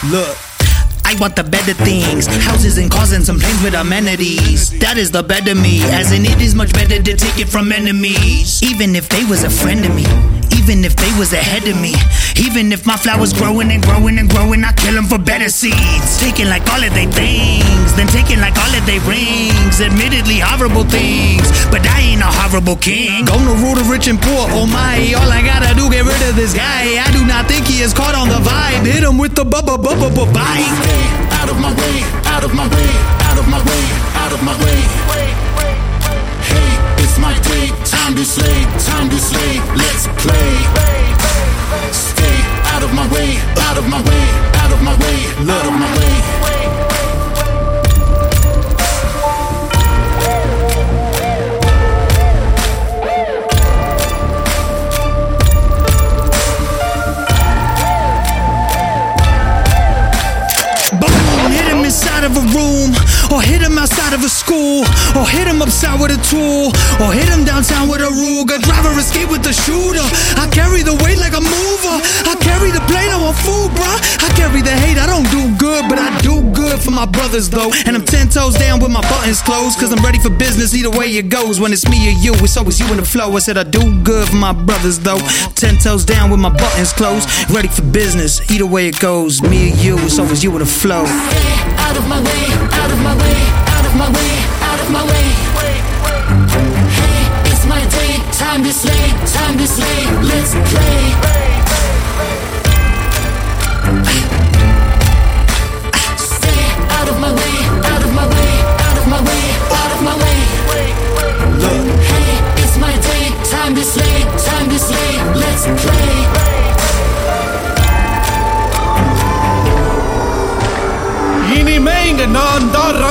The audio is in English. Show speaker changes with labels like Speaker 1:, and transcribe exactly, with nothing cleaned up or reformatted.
Speaker 1: Look, I want the better things, houses and cars and some planes with amenities. That is the better me, as in it is much better to take it from enemies. Even if they was a friend of me, even if they was ahead of me, even if my flowers growing and growing and growing, I kill them for better seeds. Taking like all of their things, then taking like all of their rings. Admittedly horrible things, but I ain't a horrible king. Gonna rule the rich and poor, oh my. All I gotta do, get rid of this guy. I do not think he is caught on the vibe. Hit him with the bubba bubba bubba bite.
Speaker 2: Out of my way, out of my way, out of my way, out of my way. Hey, it's my day, time to slay, time to slay, let's play. Stay out of my way, out of my way, out of my way, out of my way.
Speaker 1: Inside of a room, or hit him outside of a school, or hit him upside with a tool, or hit him downtown with a Ruger. Driver escape with the shooter. I carry the weight like a mover. I carry the plate, I'm a fool, bruh. I carry the hate, I don't do good, but I do good for my brothers though. And I'm ten toes down with my buttons closed, cause I'm ready for business either way it goes. When it's me or you, it's always you in the flow. I said I do good for my brothers though. Ten toes down with my buttons closed, ready for business either way it goes. Me or you, it's always you in the flow.
Speaker 2: Out of my way, out of my way, out of my way, out of my way. Hey, it's my day, time to slay, time to slay, let's play. Stay out of my way, out of my way, out of my way, out of my way. Hey, it's my day, time to slay, time to slay, let's play.
Speaker 3: இனிமே இங்க நான் தான்